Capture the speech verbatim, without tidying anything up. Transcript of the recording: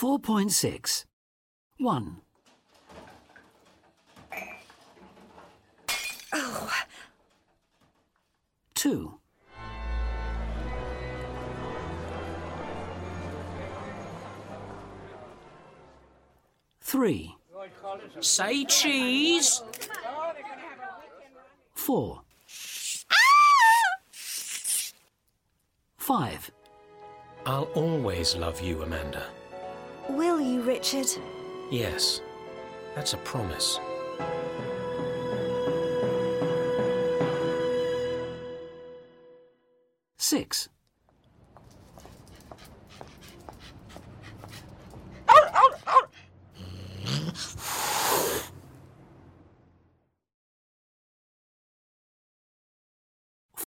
four point six. one. Oh. two. three. Say cheese. four. five. I'll always love you, Amanda. Will you, Richard? Yes, that's a promise. six.